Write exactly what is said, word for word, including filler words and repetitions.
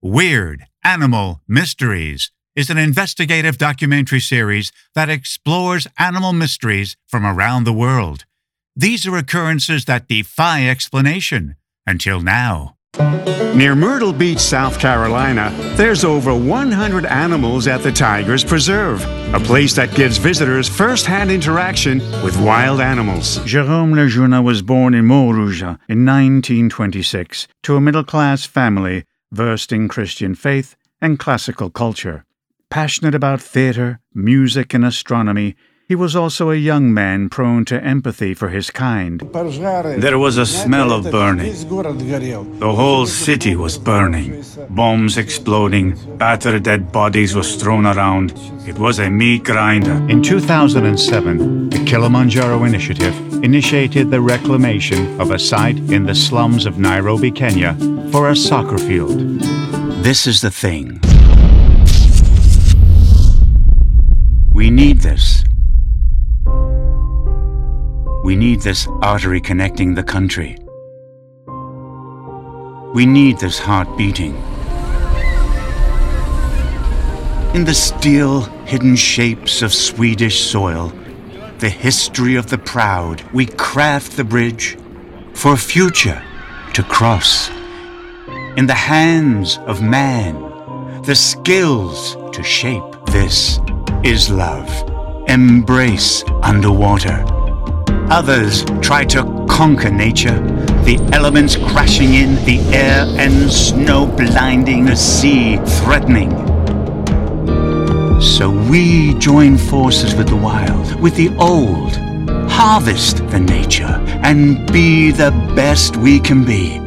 Weird Animal Mysteries is an investigative documentary series that explores animal mysteries from around the world. These are occurrences that defy explanation, until now. Near Myrtle Beach, South Carolina, there's over one hundred animals at the Tigers Preserve, a place that gives visitors first-hand interaction with wild animals. Jérôme Lejeune was born in Montrouge in nineteen twenty-six to a middle-class family versed in Christian faith and classical culture. Passionate about theatre, music, and astronomy, he was also a young man prone to empathy for his kind. There was a smell of burning. The whole city was burning. Bombs exploding, battered dead bodies was thrown around. It was a meat grinder. In two thousand seven, the Kilimanjaro Initiative initiated the reclamation of a site in the slums of Nairobi, Kenya, for a soccer field. This is the thing. We need this. We need this artery connecting the country. We need this heart beating. In the still, hidden shapes of Swedish soil, the history of the proud, we craft the bridge for a future to cross. In the hands of man, the skills to shape. This is love. Embrace underwater. Others try to conquer nature, the elements crashing in, the air and snow blinding, the sea threatening. So we join forces with the wild, with the old, harvest the nature, and be the best we can be.